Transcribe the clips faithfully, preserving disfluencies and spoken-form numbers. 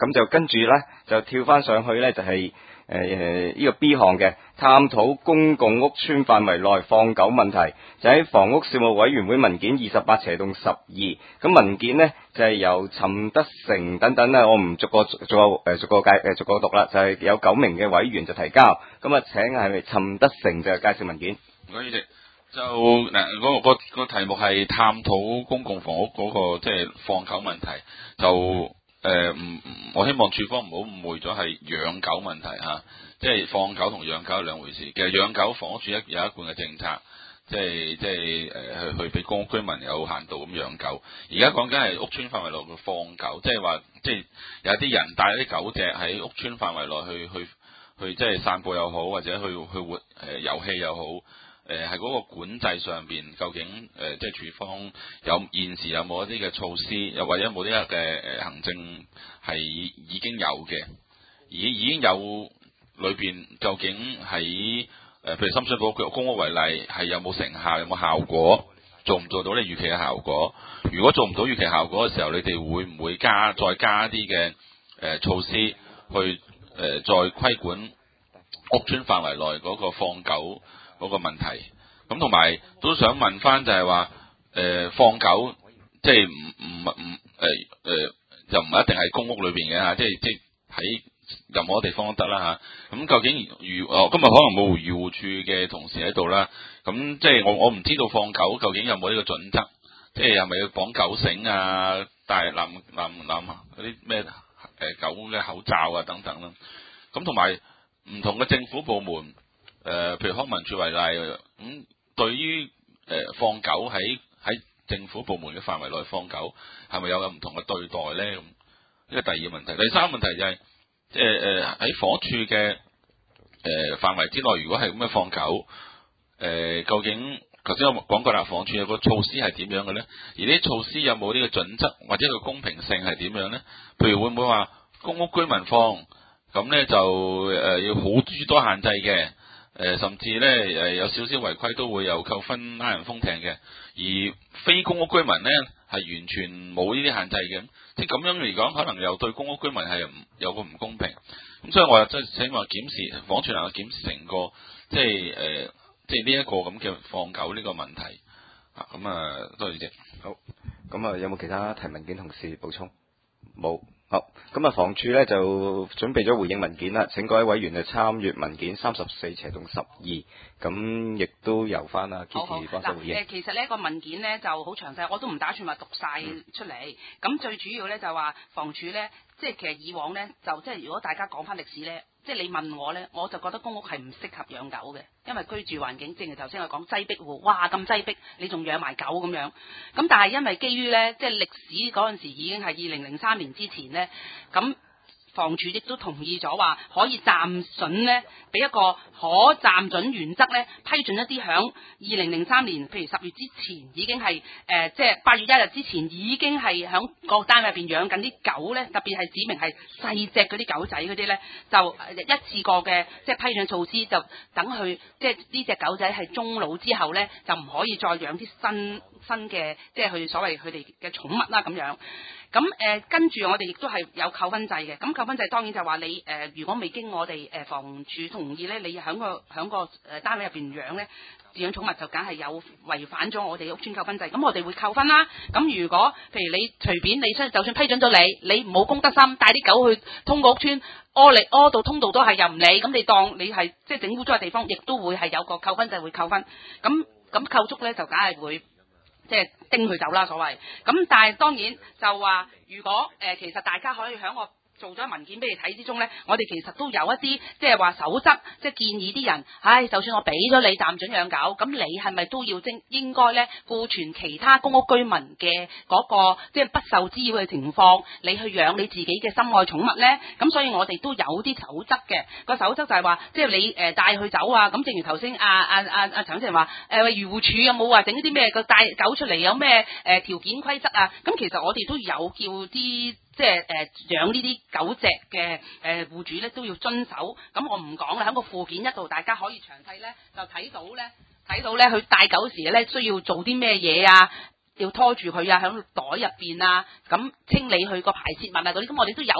咁就跟住咧就跳翻上去咧就係誒誒呢個 B 項嘅探討公共屋邨範圍內放狗問題，就喺房屋事務委員會文件二十八斜洞十二。咁文件呢，就係、是、由陳德成等等咧，我唔逐個逐個誒逐個介誒逐個讀啦，就係、是、有九名嘅委員就提交。咁啊，請係咪陳德成就介紹文件？ 唔該，主席。就嗱，嗰、那個、那個題目係探討公共房屋嗰、那個即係、就是、放狗問題。就誒唔、呃，我希望處方唔好誤會咗係養狗問題嚇，即、啊、係、就是、放狗同養狗係兩回事。其實養狗房屋署一有一貫嘅政策，即係即係誒去去俾公屋居民有限度咁養狗。而家講緊係屋邨範圍內嘅放狗，即係話即係有啲人帶啲狗隻喺屋邨範圍內去去去即係散步又好，或者去去活誒、呃、遊戲又好。誒係嗰個管制上邊，究竟誒、呃、即係處方有現時有冇一啲嘅措施，又或者有冇啲嘅誒行政係已經有嘅，而已經有裏邊究竟喺誒、呃、譬如深水埗公屋為例，係有冇成效，有冇效果，做唔做到你預期嘅效果？如果做唔到預期效果嘅時候，你哋會唔會加再加啲嘅誒措施去誒、呃、再規管屋邨範圍內嗰個放狗嗰個問題？咁同埋都想問翻就係話誒放狗，即係唔唔唔誒誒，就唔一定係公屋裏邊嘅嚇，即係即係喺任何地方都得啦嚇。咁、啊、究竟漁哦今日可能冇漁護處嘅同事喺度啦，咁即係我我唔知道放狗究竟有冇呢個準則，即係係咪要綁狗繩啊、戴藍藍藍嗰啲咩誒狗嘅口罩啊等等啦。咁同埋唔同嘅政府部門誒、呃，譬如康文署為例，咁、嗯、對於誒、呃、放狗喺喺政府部門嘅範圍內放狗，係咪有有唔同嘅對待咧？咁呢個第二個問題，第三個問題就係即係誒喺房屋署嘅誒範圍之內，如果係咁樣放狗，誒、呃、究竟頭先我講過啦，房屋署有個措施係點樣嘅咧？而呢啲措施有冇呢個準則或者個公平性係點樣咧？譬如會唔會話公屋居民放？咁咧就誒、呃、要好諸多限制嘅，誒、呃、甚至咧誒、呃、有少少違規都會有扣分拉人封艇嘅，而非公屋居民咧係完全冇呢啲限制嘅，即係咁樣嚟講，可能又對公屋居民係有個唔公平。咁所以我又真係希望檢視房署能夠檢視成個即係誒即係呢一個咁嘅放狗呢個問題啊。咁啊，多謝主席。 好，咁啊有冇其他提問件同事補充？冇。好，咁啊，房署咧就準備咗回應文件啦，請各位委員就參閱文件三十四斜洞十二，咁亦都由翻啊 Kitty 幫手回應。 嗱，誒其實呢個文件咧就好詳細，我都唔打算話讀晒出嚟。咁、嗯、最主要咧就話房署咧，即係其實以往咧就即係如果大家講翻歷史咧，即係你問我咧，我就覺得公屋係唔適合養狗嘅，因為居住環境正如頭先我講擠逼戶，哇咁擠逼，你仲養埋狗咁樣。咁但係因為基於咧，即係歷史嗰陣時已經係二零零三年之前咧，咁房署亦都同意咗話可以暫准咧，俾一個可暫准原則咧，批准一啲響二零零三年，譬如十月之前已經係誒，即係八月一日之前已經係響個單位入邊養緊啲狗咧，特別係指明係細隻嗰啲狗仔嗰啲咧，就一次過嘅即係批准措施，就等佢即係呢隻狗仔係終老之後咧，就唔可以再養啲新新嘅，即係佢所謂佢哋嘅寵物啦咁樣。咁誒、呃、跟住我哋亦都係有扣分制嘅，咁扣分制當然就係話你誒、呃、如果未經我哋誒、呃、房署同意咧，你喺個喺個誒單位入邊養咧，飼養寵物就梗係有違反咗我哋屋邨扣分制，咁我哋會扣分啦。咁如果譬如你隨便你出，就算批准咗你，你冇公德心，帶啲狗去通過屋邨屙嚟屙到通道都係又唔理，咁你當你係即係整污糟嘅地方，亦都會係有個扣分制會扣分。咁咁扣足咧就梗係會。即係叮佢走啦，所謂咁，但係當然就話，如果誒、呃、其實大家可以喺我做咗文件俾你睇之中咧，我哋其實都有一啲即係話守則，即係建議啲人，唉，就算我俾咗你暫准養狗，咁你係咪都要應應該咧顧全其他公屋居民嘅嗰、那個即係不受滋擾嘅情況，你去養你自己嘅心愛寵物咧？咁所以我哋都有啲守則嘅，個守則就係話，即係你誒帶佢走啊。咁正如頭先阿阿阿阿陳生話，誒漁護署有冇話整啲咩個帶狗出嚟有咩誒條件規則啊？咁其實我哋都有叫啲。即係誒、呃、養呢啲狗隻嘅誒戶主咧都要遵守，咁我唔講啦，喺個附件一度大家可以詳細咧就睇到咧，睇到咧佢帶狗時咧需要做啲咩嘢啊，要拖住佢啊，喺袋入邊啊，咁清理佢個排泄物啊嗰啲，咁我哋都有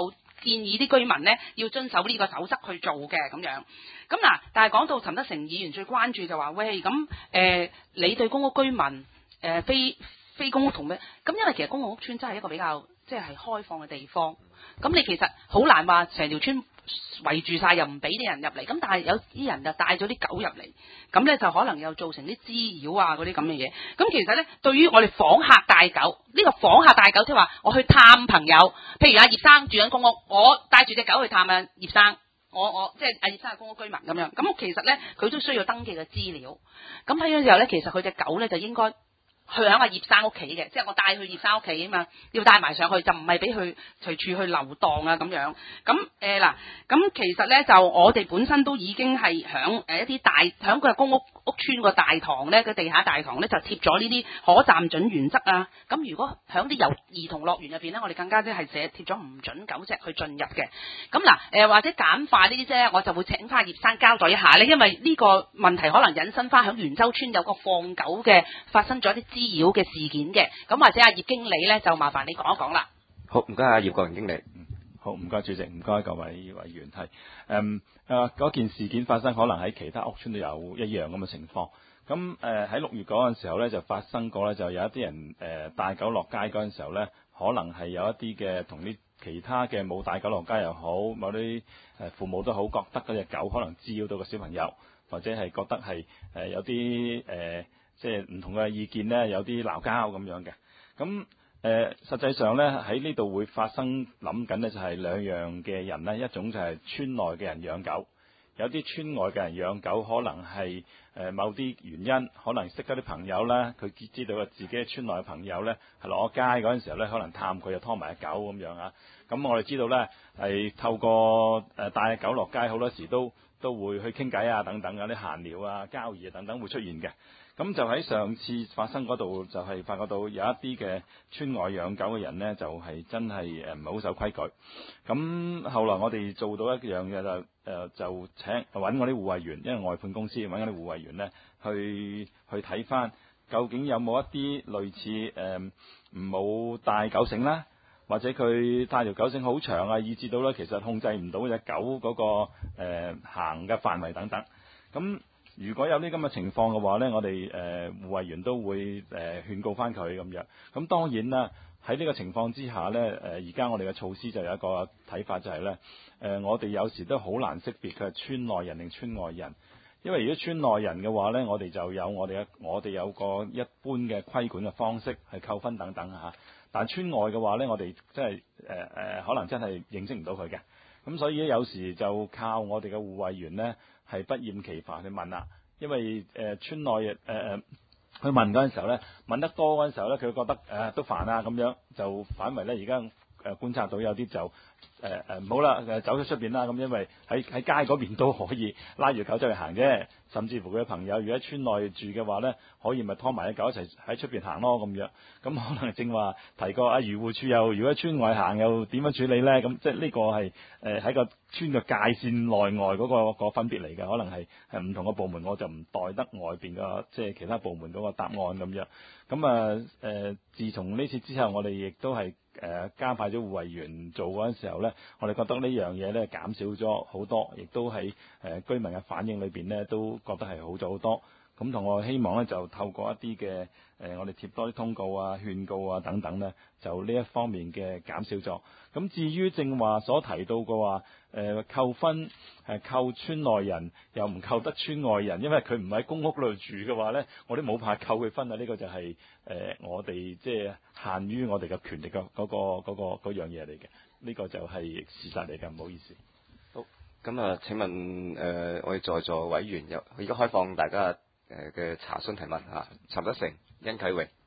建議啲居民呢要遵守呢個守則去做嘅咁樣。咁嗱，但係講到陳德成議員最關注就話，喂，咁誒、呃、你對公屋居民誒、呃、非非公屋同咩？咁因為其實公共屋邨真係一個比較即係、就是、開放嘅地方，咁你其實好難話成條村圍住晒又唔俾啲人入嚟，咁但係有啲人就帶咗啲狗入嚟，咁咧就可能又造成啲滋擾啊嗰啲咁嘅嘢。咁其實咧，對於我哋訪客帶狗，呢、這個訪客帶狗即係話我去探朋友，譬如阿葉生住緊公屋，我帶住隻狗去探阿葉生，我我即係阿葉生係公屋居民咁樣。咁其實咧佢都需要登記嘅資料。咁喺嗰時候咧，其實佢隻狗咧就應該去喺阿葉生屋企嘅，即係我帶去葉生屋企啊嘛，要帶埋上去，就唔係俾佢隨處去流蕩啊咁樣。咁誒嗱，咁、呃、其實咧就我哋本身都已經係響誒一啲大響個公屋屋邨個大堂咧，個地下大堂咧就貼咗呢啲可暫准原則啊。咁如果響啲遊兒童樂園入邊咧，我哋更加即係寫貼咗唔准狗隻去進入嘅。咁嗱誒或者簡化呢啲啫，我就會請翻葉生交代一下咧，因為呢個問題可能引申翻響元州邨有個放狗嘅發生咗啲滋擾嘅事件嘅，咁或者阿葉經理咧就麻煩你講一講啦。 好，唔該啊，葉國榮經理。 嗯，好，唔該主席，唔該各位委員係，誒誒嗰件事件發生可能喺其他屋邨都有一樣咁嘅情況。咁誒喺六月嗰陣時候咧就發生過咧，就有一啲人誒、呃、帶狗落街嗰陣時候咧，可能係有一啲嘅同啲其他嘅冇帶狗落街又好，某啲誒父母都好覺得嗰隻狗可能滋擾到個小朋友，或者係覺得係誒、呃、有啲誒。呃即係唔同嘅意見呢，有啲鬧交咁樣嘅。咁誒、呃，實際上呢，喺呢度會發生諗緊呢，就係兩樣嘅人呢。一種就係村內嘅人養狗，有啲村外嘅人養狗，可能係誒、呃、某啲原因，可能識咗啲朋友啦，佢知道自己村內嘅朋友呢，係落街嗰陣時候呢，可能探佢又拖埋隻狗咁樣啊。咁我哋知道呢，係透過誒帶狗落街，好多時都都會去傾偈啊，等等啊，啲閒聊啊、交易啊等等會出現嘅。咁就喺上次發生嗰度，就係發覺到有一啲嘅村外養狗嘅人呢，就係、是、真係誒唔係好守規矩。咁後來我哋做到一樣嘢就誒、呃，就請揾我啲護衛員，因為外判公司揾我啲護衛員呢，去去睇翻究竟有冇一啲類似誒唔冇帶狗繩啦，或者佢帶條狗繩好長啊，以至到呢其實控制唔到隻狗嗰、那個、呃、行嘅範圍等等。咁如果有呢咁嘅情況嘅話呢，我哋誒護衛員都會誒、呃、勸告翻佢咁樣。咁當然啦，喺呢個情況之下呢，誒而家我哋嘅措施就有一個睇法就係、是、呢，誒、呃、我哋有時都好難識別佢係村內人定村外人，因為如果村內人嘅話呢，我哋就有我哋嘅我哋有個一般嘅規管嘅方式係扣分等等嚇。但村外嘅話呢，我哋真係誒誒可能真係認識唔到佢嘅。咁所以有時就靠我哋嘅護衛員呢，係不厭其煩去問啦，因為誒、呃、村內誒誒去問嗰陣時候咧，問得多嗰陣時候咧，佢覺得誒、呃、都煩啊咁樣，就反為咧而家誒觀察到有啲就誒誒唔好啦，誒走咗出邊啦咁，因為喺喺街嗰邊都可以拉住狗走去行啫，甚至乎佢嘅朋友如果喺村內住嘅話咧，可以咪拖埋隻狗一齊喺出邊行咯咁樣。咁可能正話提過啊，漁護處又如果喺村外行又點樣處理咧？咁即係呢個係誒喺個村嘅界線內外嗰、嗰個個分別嚟嘅，可能係係唔同嘅部門，我就唔代得外邊嘅即係其他部門嗰個答案咁樣。咁啊誒，自從呢次之後，我哋亦都係誒加派咗護衛員做嗰陣時候咧，我哋覺得呢樣嘢咧減少咗好多，亦都喺誒、呃、居民嘅反應裏邊咧都覺得係好咗好多。咁同我希望咧就透過一啲嘅誒，我哋貼多啲通告啊、勸告啊等等咧，就呢一方面嘅減少咗。咁至於正話所提到嘅話，誒、呃、扣分係扣村內人又唔扣得村外人，因為佢唔喺公屋度住嘅話咧，我哋冇辦法扣佢分啊。呢、這個就係、是、誒、呃、我哋即係限於我哋嘅權力嘅嗰、那個嗰、那個嗰樣嘢嚟嘅。呢、這個就係事實嚟嘅，唔好意思。 好，咁啊請問誒、呃、我哋在座委員有而家開放大家誒嘅查詢提問嚇，陳德成、殷啟榮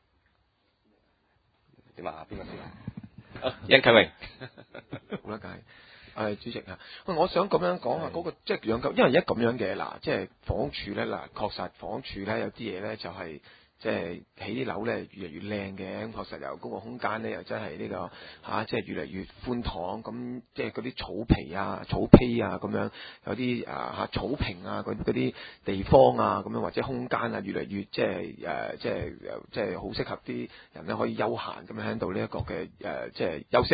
點啊？邊個先啊？殷啟榮， 好啦，梗係誒主席啊，喂，我想咁樣講下嗰個即係養狗，因為而家咁樣嘅嗱，即係房屋署咧嗱，確實房屋署咧有啲嘢咧就係、是。即係起啲樓咧越嚟越靚嘅，咁確實有嗰個空間咧又真係呢、這個嚇、啊，即係越嚟越寬敞，咁即係嗰啲草皮啊、草坯啊咁樣，有啲啊嚇草坪啊嗰啲地方啊咁樣，或者空間啊越嚟越即係誒、呃、即係即係好適合啲人咧可以休閒咁樣喺度呢一個嘅誒、呃、即係休息。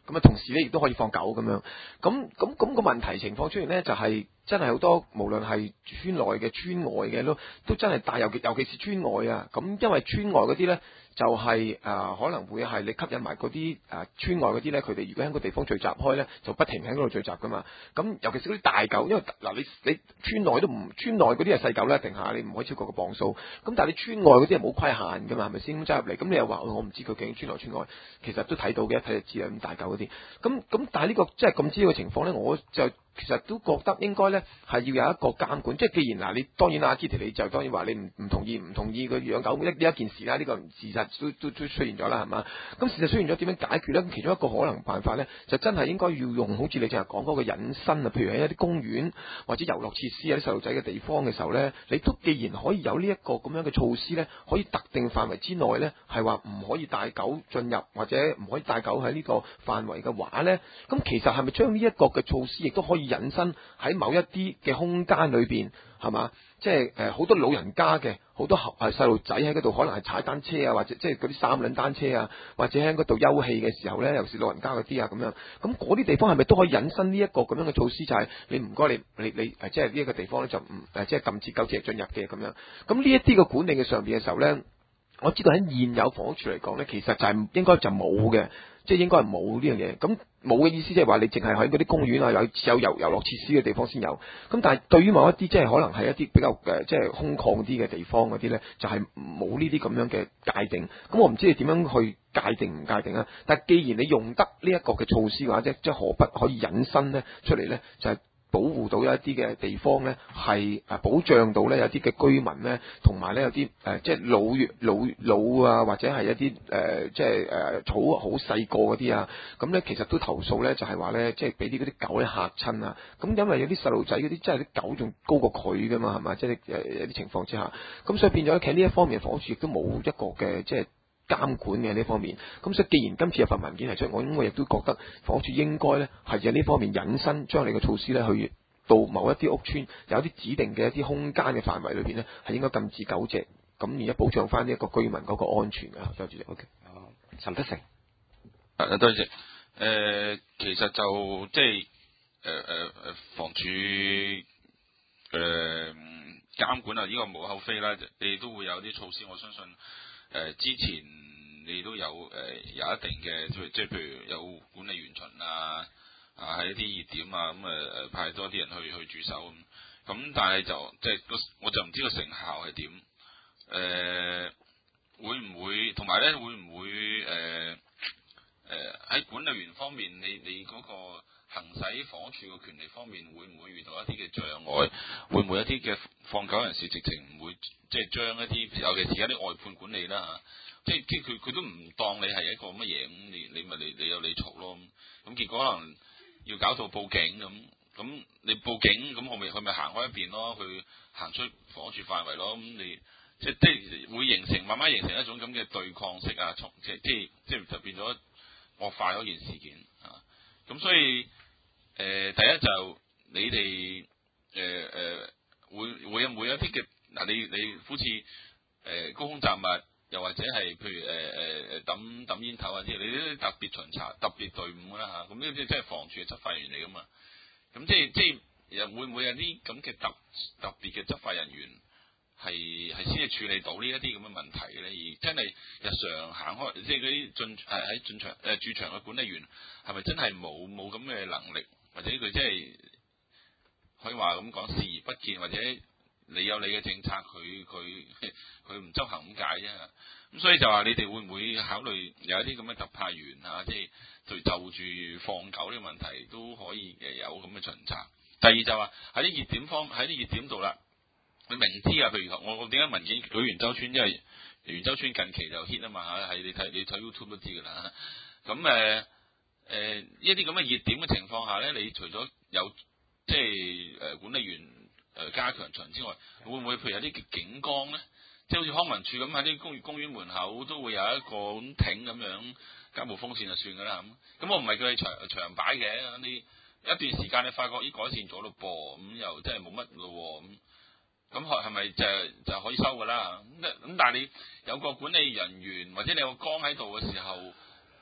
咁啊同時咧亦都可以放狗咁樣。咁咁咁個問題情況出現咧，就係、是、真係好多無論係村內嘅、村外嘅都都真係帶，尤其尤其是村外啊。咁因為村外嗰啲咧。就係、是、誒、呃、可能會係你吸引埋嗰啲誒村外嗰啲咧，佢哋如果喺個地方聚集開咧，就不停喺嗰度聚集噶嘛。咁尤其是嗰啲大狗，因為嗱你你村內都唔村內嗰啲係細狗啦，定下你唔可以超過個磅數。咁但係你村外嗰啲係冇規限噶嘛，係咪先？咁揸入嚟，咁你又話、哦、我唔知佢究竟村內村外，其實都睇到嘅，一睇就知啦。咁大狗嗰啲，咁咁但係呢、這個即係咁知嘅情況咧，我就。其實都覺得應該咧係要有一個監管，即係既然嗱，你當然啦，Kitty 你就當然話你唔唔同意唔同意佢養狗一呢一件事啦，呢、這個事實都都都出現咗啦，係嘛？咁事實出現咗點樣解決咧？其中一個可能辦法咧，就真係應該要用好似你淨係講嗰個引申啊，譬如喺一啲公園或者遊樂設施有啲細路仔嘅地方嘅時候咧，你都既然可以有呢一個咁樣嘅措施咧，可以特定範圍之內咧係話唔可以帶狗進入或者唔可以帶狗喺呢個範圍嘅話咧，咁其實係咪將呢一個嘅措施亦都可以引申喺某一啲嘅空間裏邊，係嘛？即係誒好多老人家嘅，好多誒細路仔喺嗰度，可能係踩單車啊，或者即係嗰啲三輪單車啊，或者喺嗰度休憩嘅時候咧，尤其是老人家嗰啲啊咁樣。咁嗰啲地方係咪都可以引申呢一個咁樣嘅措施？就係、是、你唔該你你你誒，即係呢一個地方咧就唔誒，即係禁止狗隻進入嘅咁樣。咁呢一啲嘅管理嘅上邊嘅時候咧，我知道喺現有房屋處嚟講咧，其實就係、是、應該就冇嘅。即係應該係冇呢樣嘢，咁冇嘅意思即係話你淨係喺嗰啲公園啊，有有遊遊樂設施嘅地方先有。咁但係對於某一啲即係可能係一啲比較誒即係空曠啲嘅地方嗰啲咧，就係冇呢啲咁樣嘅界定。咁我唔知你點樣去界定唔界定啊？但係既然你用得呢一個嘅措施嘅話，即即係何不可以引申咧出嚟咧？就係、是。保護到一啲嘅地方咧，係誒保障到咧有啲嘅居民咧，同埋咧有啲誒、呃、即係老老老啊，或者係一啲誒、呃、即係誒、呃、草好細個嗰啲啊，咁咧其實都投訴咧，就係話咧，即係俾啲嗰啲狗咧嚇親啊，咁因為有啲細路仔嗰啲，即係啲狗仲高過佢噶嘛，係嘛？即係誒有啲情況之下，咁所以變咗，其實呢一方面房屋署亦都冇一個嘅即係。監管嘅呢方面，咁所以既然今次有份文件提出，我我亦都覺得房屋署應該咧係喺呢方面引申，將你嘅措施咧去到某一啲屋邨，有一啲指定嘅一啲空間嘅範圍裏邊咧，係應該禁止狗隻，咁而家保障翻呢一個居民嗰個安全㗎。多謝主席。O K，陳德成， 誒多謝。誒、呃、其實就即係誒誒誒房署誒、呃、監管啊，呢、這個無可厚非啦，你都會有啲措施，我相信。誒、呃、之前你都有誒、呃、有一定嘅，即係譬如有管理員巡啊，啊喺一啲熱點啊，咁誒誒派多啲人去去駐守咁，咁但係就即係個我就唔知個成效係點，誒、呃、會唔會同埋咧會唔會誒誒喺管理員方面，你你嗰個行使房屋署嘅權利方面，會唔會遇到一啲嘅障礙？會唔會一啲嘅放狗人士直情唔會即係將一啲，尤其是而家啲外判管理啦嚇，即係即係佢佢都唔當你係一個乜嘢咁，你你咪你你有你嘈咯咁，咁結果可能要搞到報警咁，咁你報警咁，我咪佢咪行開一邊咯，佢行出房屋署範圍咯，咁你即係即係會形成慢慢形成一種咁嘅對抗式啊，從即係即係即係就變咗惡化嗰件事件啊，咁所以。誒、呃、第一就你哋誒誒會會有會有啲嘅嗱，你你好似誒高空雜物，又或者係譬如誒誒誒抌抌煙頭啊啲，你啲特別巡查特別隊伍啦嚇，咁呢啲即係房署嘅執法員嚟噶嘛，咁即係即係又會唔會有啲咁嘅特特別嘅執法人員係係先至處理到呢一啲咁嘅問題嘅咧？而真係日常行開，即係嗰啲進誒喺進場誒駐場嘅管理員係咪真係冇冇咁嘅能力？或者佢即係可以話咁講視而不見，或者你有你嘅政策，佢佢佢唔執行咁解啫。咁所以就話你哋會唔會考慮有一啲咁嘅特派員啊，即係就就住放狗呢個問題都可以誒有咁嘅巡查。第二就話喺啲熱點方喺啲熱點度啦，你明知啊，譬如我我點解文件舉元洲村，因為元洲村近期就 hit 啊嘛嚇，係你睇你睇 YouTube 都知㗎啦。咁誒。誒、呃、一啲咁嘅熱點嘅情況下咧，你除咗有即係誒、呃、管理員誒、呃、加強巡之外，會唔會譬如有啲警崗咧？即係好似康文署咁喺啲公園公園門口都會有一個咁艇咁樣加部風扇就算㗎啦咁。咁我唔係叫你長長擺嘅，你一段時間你發覺咦改善咗咯噃，咁又真係冇乜咯咁，咁係係咪就就可以收㗎啦？咁咁但係你有個管理人員或者你有個崗喺度嘅時候。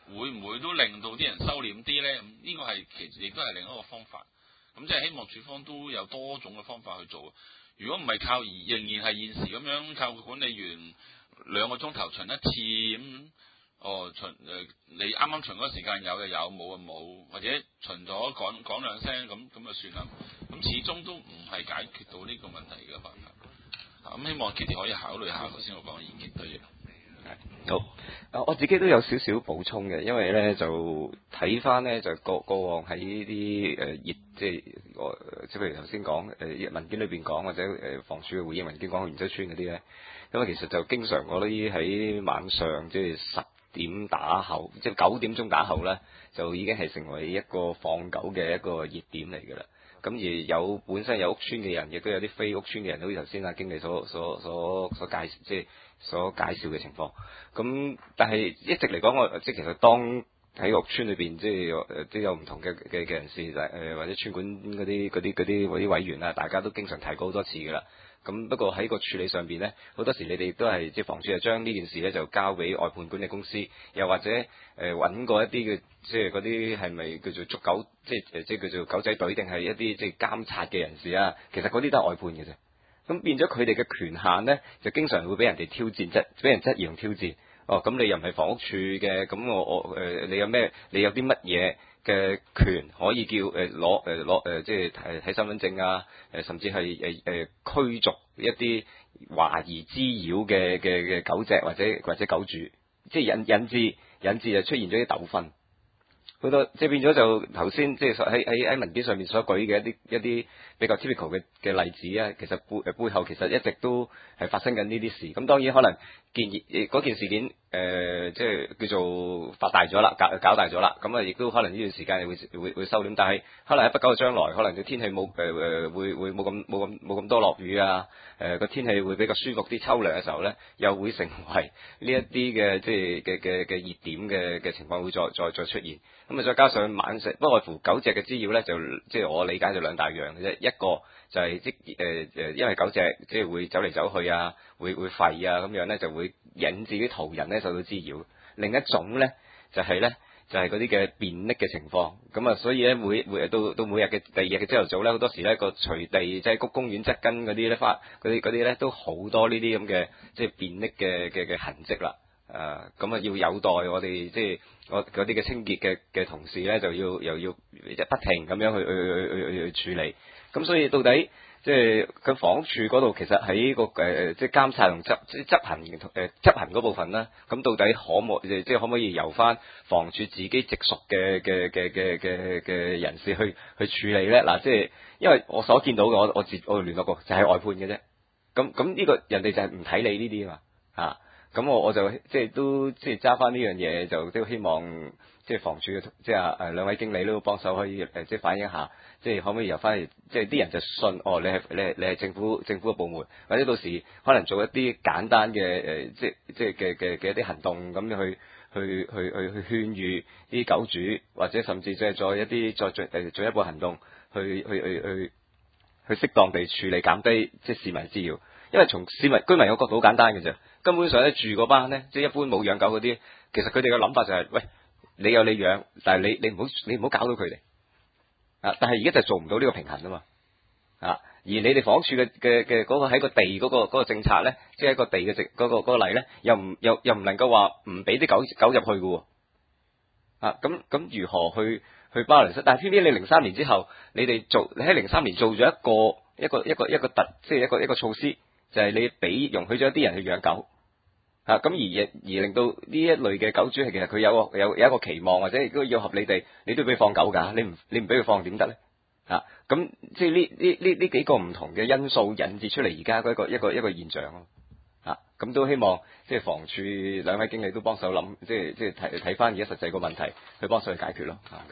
會唔會都令到啲人收斂啲咧？咁呢個係其實亦都係另一個方法。咁即係希望處方都有多種嘅方法去做。如果唔係靠，仍然係現時咁樣靠管理員兩個鐘頭巡一次咁、嗯，哦巡誒、呃、你啱啱巡嗰個時間有就有，冇就冇，或者巡咗講講兩聲咁咁就算啦。咁始終都唔係解決到呢個問題嘅辦法。咁、嗯、希望 Kitty 可以考慮下頭先我講嘅意見對嘢。 好，啊我自己都有少少補充嘅，因為咧就睇翻咧就過過往喺呢啲誒熱即係我即係譬如頭先講誒文件裏邊講或者誒房署嘅回應文件講元洲村嗰啲咧，咁啊其實就經常嗰啲喺晚上即係十點打後，即係九點鐘打後咧，就已經係成為一個放狗嘅一個熱點嚟㗎啦。咁而有本身有屋村嘅人，亦都有啲非屋村嘅人，好似頭先阿經理所所所所介即係所介紹嘅情況。咁但係一直嚟講，我即係其實當喺屋村裏邊，即係誒都有唔同嘅嘅嘅人士，就係誒或者村管嗰啲嗰啲嗰啲嗰啲委員啦，大家都經常提過好多次㗎啦。咁不過喺個處理上邊咧，好多時你哋都係即係房署就將呢件事咧就交俾外判管理公司，又或者誒揾、呃、過一啲嘅即係嗰啲係咪叫做捉狗，即係誒即係叫做狗仔隊，定係一啲即係監察嘅人士啊？其實嗰啲都係外判嘅啫。咁變咗佢哋嘅權限咧，就經常會俾人哋挑戰，質俾人質疑同挑戰。哦，咁你又唔係房屋署嘅，咁我我誒、呃、你有咩？你有啲乜嘢嘅權可以叫誒攞誒攞誒即係睇睇身份證啊？誒、呃、甚至係誒誒驅逐一啲懷疑滋擾嘅嘅嘅狗隻或者或者狗主，即係引引致引致就出現咗啲糾紛。好多即係變咗就頭先即係喺喺喺文件上面所舉嘅一啲一啲比較 typical 嘅嘅例子啊，其實背誒背後其實一直都係發生緊呢啲事。咁當然可能建議嗰件事件誒、呃、即係叫做發大咗啦，搞搞大咗啦。咁啊，亦都可能呢段時間會會會收斂，但係可能喺不久嘅將來，可能個天氣冇誒誒會會冇咁冇咁冇咁多落雨啊。誒、呃、個天氣會比較舒服啲，秋涼嘅時候咧，又會成為呢一啲嘅即係嘅嘅嘅熱點嘅嘅情況會再再再出現。咁啊，再加上晚食，不外乎狗隻嘅滋擾咧，就即係我理解就兩大樣嘅啫。一個就係即誒誒，因為狗隻即係會走嚟走去啊，會會吠啊咁樣咧，就會引致啲途人咧受到滋擾。另一種咧就係、是、咧就係嗰啲嘅便溺嘅情況。咁啊，所以咧每每到到每日嘅第二日嘅朝頭早咧，好多時咧個隨地即係谷公園側根嗰啲咧花嗰啲嗰啲咧都好多呢啲咁嘅即係便溺嘅嘅嘅痕跡啦。誒咁啊，要有待我哋即係我嗰啲嘅清潔嘅嘅同事咧，就要又要不停咁樣去去去去去處理。咁所以到底即係佢房屋署嗰度，其實喺個誒即係監察同執即係執行誒、呃、執行嗰部分啦。咁到底可唔可即係可唔可以由翻房署自己直屬嘅嘅嘅嘅嘅嘅人士去去處理咧？嗱，即係因為我所見到嘅，我我自我聯絡過就係外判嘅啫。咁咁呢個人哋就係唔睇你呢啲啊嘛嚇。咁我我就即係都即係揸翻呢樣嘢，就都希望即係房署嘅即係誒兩位經理都幫手可以誒即係反映下，即係可唔可以由翻嚟，即係啲人就信哦，你係你係你係政府政府嘅部門，或者到時可能做一啲簡單嘅誒、呃、即係即係嘅嘅嘅一啲行動咁樣去去去去去勸喻啲狗主，或者甚至即係再一啲再進誒進一步行動去去去去去適當地處理減低即係市民滋擾。因為從市民居民嘅角度好簡單嘅啫，根本上咧住嗰班咧，即係一般冇養狗嗰啲，其實佢哋嘅諗法就係、是，喂，你有你養，但係你你唔好你唔好搞到佢哋啊！但係而家就做唔到呢個平衡啊嘛啊！而你哋房屋署嘅嘅嘅嗰個喺個地嗰、嗰個嗰、嗰個政策咧，即係一個地嘅政嗰個嗰、嗰個例咧，又唔又又唔能夠話唔俾啲狗狗入去嘅喎啊！咁咁如何去去包容？但係偏偏你零三年之後，你哋做你喺零三年做咗一個一個一個一個特，即係一個一個措施。就係你俾容許咗啲人去養狗，啊咁而而令到呢一類嘅狗主係其實佢有個有有一個期望，或者如果要合理地，你都要俾佢放狗㗎，你唔你唔俾佢放點得咧？啊咁即係呢呢呢呢幾個唔同嘅因素引致出嚟而家嗰一個一個一個現象咯，啊咁都希望即係房署兩位經理都幫手諗，即係即係睇睇翻而家實際個問題，去幫手去解決咯，啊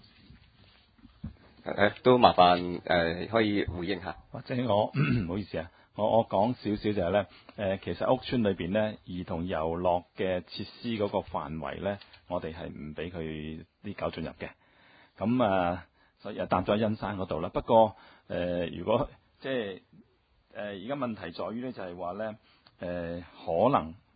嘅，誒都麻煩誒、呃、可以回應下， 或者我唔好意思啊。我我講少少就係咧，誒其實屋村裏邊咧兒童遊樂嘅設施嗰個範圍咧，我哋係唔俾佢啲狗進入嘅。咁啊，所以又搭咗喺欣山嗰度啦。不過誒、呃，如果即係誒而家問題在於咧，就係話咧誒可能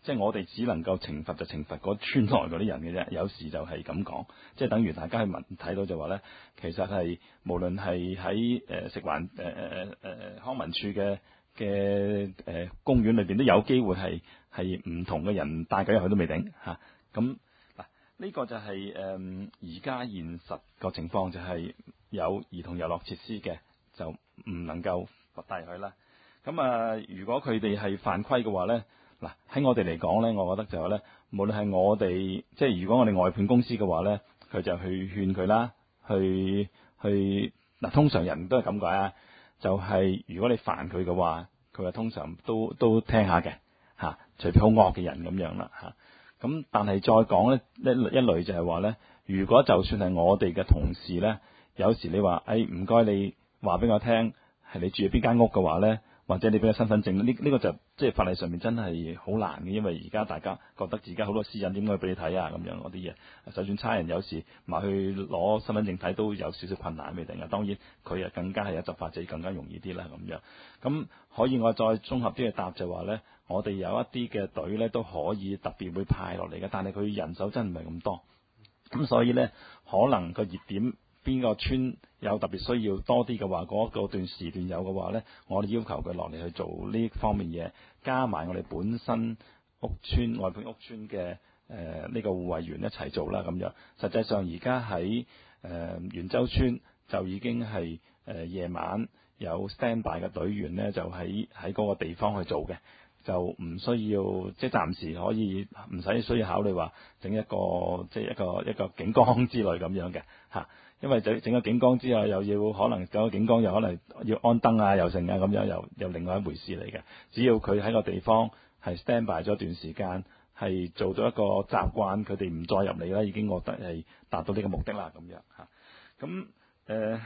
即係我哋只能夠懲罰就懲罰嗰村內嗰啲人嘅啫。有時就係咁講，即係等於大家去聞睇到就話咧，其實係無論係喺誒食環誒誒誒誒康文署嘅嘅誒公園裏邊都有機會係係唔同嘅人帶緊入去都未定嚇。咁嗱呢個就係誒而家現實個情況，就係有兒童遊樂設施嘅就唔能夠帶入去啦。咁啊，如果佢哋係犯規嘅話咧，嗱喺我哋嚟講咧，我覺得就係咧，無論係我哋即係如果我哋外判公司嘅話咧，佢就去勸佢啦，去去嗱，通常人都係咁解啊，就係、是、如果你煩佢嘅話，佢啊通常都都聽下嘅嚇，除非好惡嘅人咁樣啦嚇。咁但係再講咧一一類就係話咧，如果就算係我哋嘅同事咧，有時你話誒唔該你話俾我聽係你住喺邊間屋嘅話咧，或者你俾個身份證，呢、呢、呢個就即係法例上面真係好難嘅，因為而家大家覺得自己好多私隱點解俾你睇啊咁樣嗰啲嘢，就算差人有時埋去攞身份證睇都有少少困難未定啊。當然佢啊更加係有執法者更加容易啲啦咁樣。咁可以我再綜合啲嘅答就話咧，我哋有一啲嘅隊咧都可以特別會派落嚟嘅，但係佢人手真唔係咁多，咁所以咧可能個熱點。邊個村有特別需要多啲嘅話，嗰、那個段時段有嘅話呢，我哋要求佢落嚟去做呢方面嘢，加埋我哋本身屋村外判屋村嘅誒呢個護衛員一齊做啦咁樣。實際上而家喺誒元洲村就已經係誒、呃、夜晚有 standby 嘅隊員呢，就喺喺嗰個地方去做嘅，就唔需要即係暫時可以唔使需要考慮話整一個即係一個一個警崗之類咁樣嘅嚇。因為整整個警崗之後，又要可能整個警崗又可能要安燈啊，又剩啊咁樣，又又另外一回事嚟嘅。只要佢喺個地方係 stand by 咗一段時間，係做咗一個習慣，佢哋唔再入嚟啦，已經覺得係達到呢個目的啦咁樣嚇。咁誒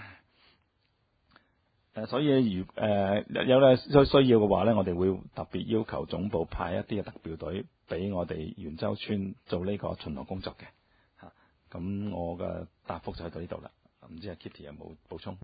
誒，所以如誒、呃、有咧需需要嘅話咧，我哋會特別要求總部派一啲嘅特別隊俾我哋元洲村做呢個巡邏工作嘅。咁我嘅答覆就喺到呢度啦，唔知阿 Kitty 有冇補充？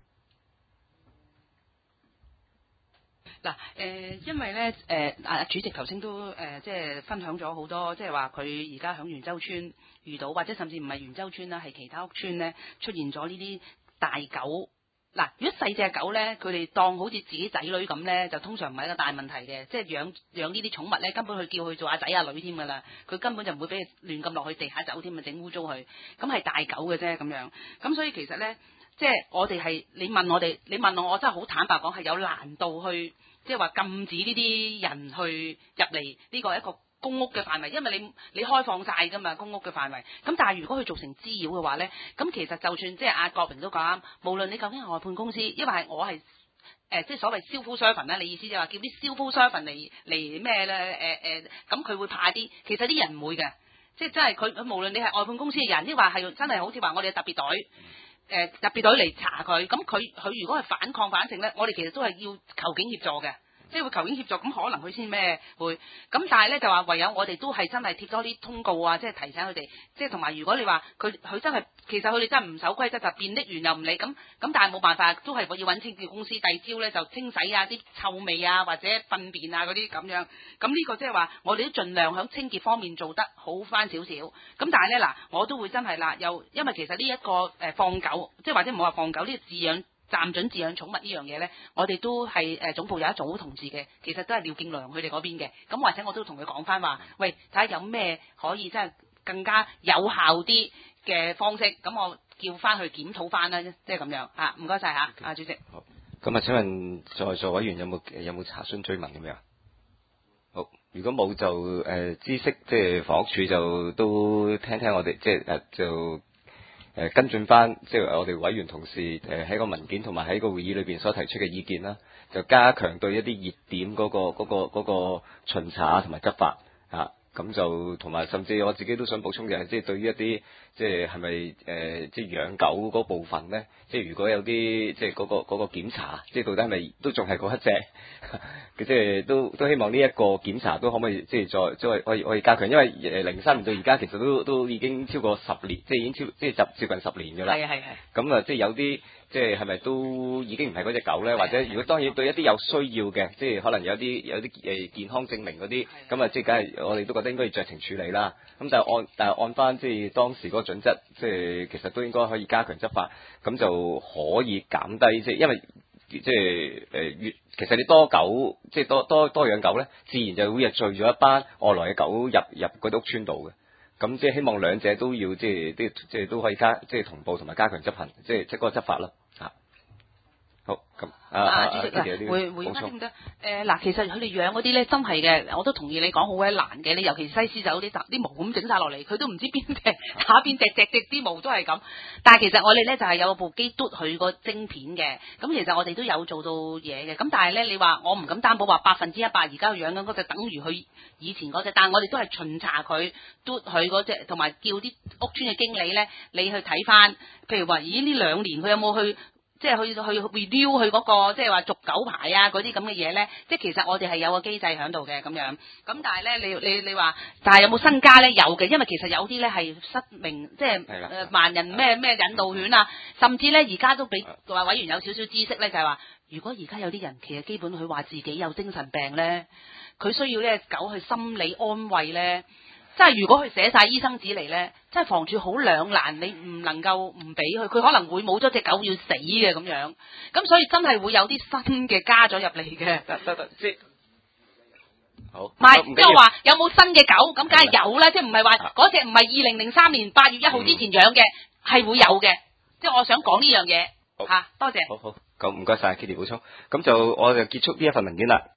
嗱，誒，因為咧，誒，啊，主席頭先都誒，即係分享咗好多，即係話佢而家響元洲村遇到，或者甚至唔係元洲村啦，係其他屋村咧出現咗呢啲大狗。嗱，如果細隻狗咧，佢哋當好似自己仔女咁咧，就通常唔係一個大問題嘅，即係養養呢啲寵物咧，根本佢叫佢做阿仔阿女添㗎啦，佢根本就唔會俾佢亂咁落去地下走添啊，整污糟佢，咁係大狗嘅啫咁樣，咁所以其實咧，即係我哋係你問我哋，你問我，我真係好坦白講係有難度去，即係話禁止呢啲人去入嚟呢個一個公屋嘅範圍，因為你你開放晒㗎嘛公屋嘅範圍，咁但係如果佢造成滋擾嘅話咧，咁其實就算即係阿國榮都講啱，無論你究竟係外判公司，因為係我係誒、呃、即係所謂 civil servant 啦，你意思就係話叫啲 civil servant 嚟嚟咩咧誒誒，咁、呃、佢、呃、會派啲，其實啲人唔會嘅，即係真係佢佢無論你係外判公司嘅人，抑或係真係好似話我哋嘅特別隊。誒、呃、特別隊嚟查佢，咁佢佢如果係反抗反性咧，我哋其實都係要求警協助嘅，即係會求警協助，咁可能佢先咩會，咁但係咧就話唯有我哋都係真係貼多啲通告啊，即係提醒佢哋，即係同埋如果你話佢佢真係其實佢哋真係唔守規則就變的完又唔理，咁咁但係冇辦法，都係要揾清潔公司第二朝咧就清洗啊啲臭味啊或者糞便啊嗰啲咁樣，咁呢個即係話我哋都盡量喺清潔方面做得好翻少少，咁但係咧嗱我都會真係啦，又因為其實呢、這、一個誒、呃、放狗，即係或者唔好話放狗呢、這個飼養。暫准飼養寵物呢樣嘢呢，我哋都係誒總部有一組同事嘅，其實都係廖敬良佢哋嗰邊嘅。咁或者我都同佢講翻話，喂，睇下有咩可以真係更加有效啲嘅方式，咁我叫翻去檢討翻啦，即係咁樣嚇。唔該晒嚇，阿主席。 好，咁啊，請問在座委員有冇有冇查詢追問咁樣？好，如果冇就誒、呃、知識，即係房屋署就都聽聽我哋即係誒就。誒、呃、跟進翻，即係我哋委員同事誒喺、呃、個文件同埋喺個會議裏邊所提出嘅意見啦，就加強對一啲熱點嗰、嗰個嗰、嗰個嗰個、巡查同埋執法嚇，咁、啊、就同埋甚至我自己都想補充嘅係，即係對於一啲即係係咪誒即係養狗嗰部分咧，即係如果有啲即係嗰個嗰、嗰個檢查，即係到底係咪都仲係嗰一隻？即係都都希望呢一個檢查都可唔可以即係再再可以可以加強，因為誒零三年到而家其實都都已經超過十年，即係已經超即係接接近十年㗎啦。 係啊係係。 咁啊，即係有啲即係係咪都已經唔係嗰只狗咧？或者如果當然對一啲有需要嘅，即係可能有啲有啲誒健康證明嗰啲，咁啊即係梗係我哋都覺得應該要酌情處理啦。咁但係按但係按翻即係當時嗰個準則，即係其實都應該可以加強執法，咁就可以減低即係因為。即係誒越其實你多狗，即係多多多養狗咧，自然就會聚咗一班外來嘅狗入入嗰啲屋村度嘅。咁即係希望兩者都要即係啲即係都可以加即係同步同埋加強執行，即係即係嗰個執法咯嚇。好咁啊啊，主席啊嗱，回回應翻得唔得？誒嗱，其實佢哋養嗰啲咧，真係嘅，我都同意你講好鬼難嘅。你尤其西施就啲啲毛咁整晒落嚟，佢都唔知邊隻打邊隻，隻隻啲毛都係咁。但係其實我哋咧就係有部機嘟佢個晶片嘅，咁其實我哋都有做到嘢嘅。咁但係咧，你話我唔敢擔保話百分之一百而家佢養緊嗰隻等於佢以前嗰隻，但係我哋都係巡查佢嘟佢嗰隻，同埋叫啲屋村嘅經理咧，你去睇翻，譬如話咦呢兩年佢有冇去？即係去去 review 佢嗰個即係話續狗牌啊嗰啲咁嘅嘢咧，即係其實我哋係有個機制喺度嘅咁樣。咁但係咧，你你你話，但係有冇新加咧？有嘅，因為其實有啲咧係失明，即係誒盲人咩咩引導犬啊，甚至咧而家都俾話委員有少少知識咧，就係話，如果而家有啲人其實基本佢話自己有精神病咧，佢需要呢隻狗去心理安慰咧。即係如果佢寫晒醫生紙嚟咧，即係房署好兩難，你唔能夠唔俾佢，佢可能會冇咗隻狗要死嘅咁樣，咁所以真係會有啲新嘅加咗入嚟嘅。 得得得，即好。 唔係，即係話有冇新嘅狗，咁梗係有啦，即係唔係話嗰隻唔係二零零三年八月一號之前養嘅，係、嗯、會有嘅。即係我想講呢樣嘢嚇，多謝。 好好，咁唔該晒 Kitty 補充，咁就我就結束呢一份文件啦。